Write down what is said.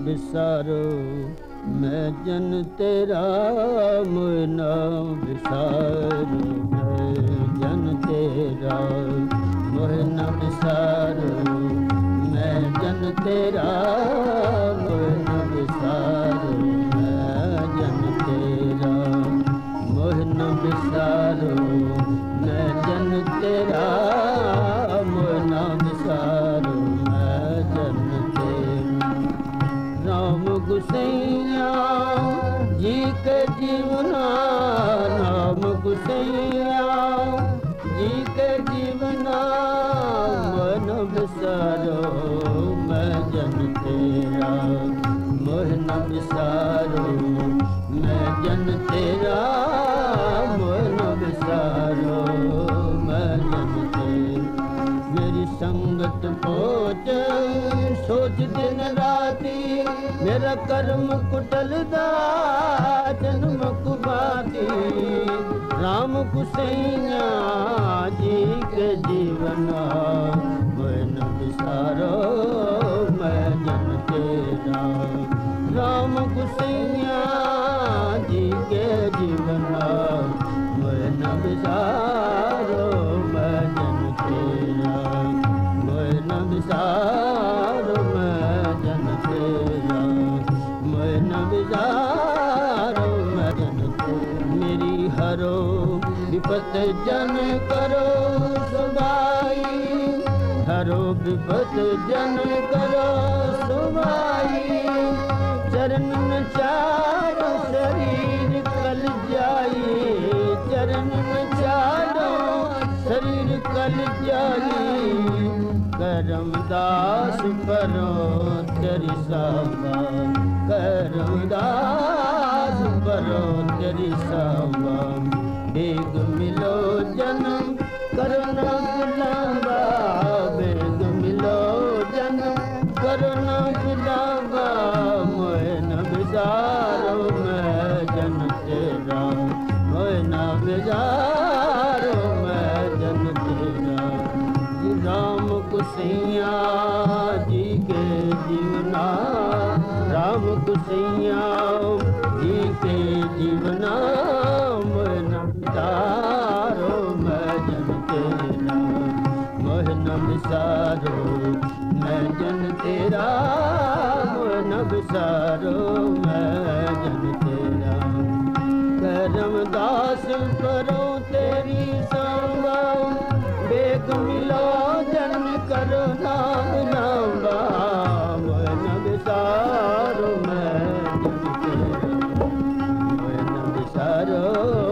बिसारो मैं जन तेरा मोह न बिसारो मैं जन तेरा मोह न बिसारो मैं जन तेरा मोह न बिसारो मैं जन तेरा मोह न बिसारो मैं जन तेरा मोह न बिसारो मैं जन तेरा। राम गुसैया जी के जीवना राम गुसैया जी के जीवना मन बिसारो मैं जन तेरा मोह न बिसारो मैं जन तेरा मोह न बिसारो मैं जन तेरा। मेरी संगत पहुँच सोच दिन राती मेरा कर्म कुटलदा जन्म कुबाती राम गुसैया जी के जीवना मैं न बिसारो मैं जन तेरा। राम गुसैया जी के जीवना मैं न बिसारो मैं जन तेरा मैं न बिसारो मैं जन तेरा मैं न बिसारो मैं जन तेरा। मेरी हरो विपत जन करो सुबाई हरो विपत जन करो सुबाई चरण न चारो शरीर कल जाई चरण न चारो शरीर कल जाई करमदास परो तेरी सावा करमदास परो तेरी सावा बेग मिलो जन्म करना गुलाबा बेग मिलो जन्म करना गुलाबा मोह न बिसारो मैं जन तेरा मोह न बिसारो मैं जन तेरा। राम गुसैया जी के जीवना राम गुसैया जी के जीवना मोह न बिसारो मैं जन तेरा मोह न बिसारो मैं जन तेरा मोह न बिसारो मैं जन तेरा। करमदास करो तेरी संगा बेग मिलो जन करो नाम लांबा मोह न बिसारो मैं जन तेरा मोह न बिसारो